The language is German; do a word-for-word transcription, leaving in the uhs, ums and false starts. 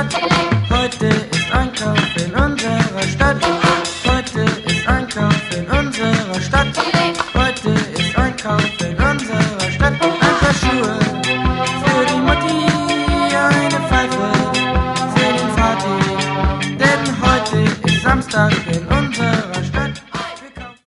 Stadt. Heute ist Einkauf in unserer Stadt. Heute ist Einkauf in unserer Stadt. Heute ist Einkauf in unserer Stadt. Ein paar Schuhe für die Mutti, eine Pfeife für den Vati. Denn heute ist Samstag in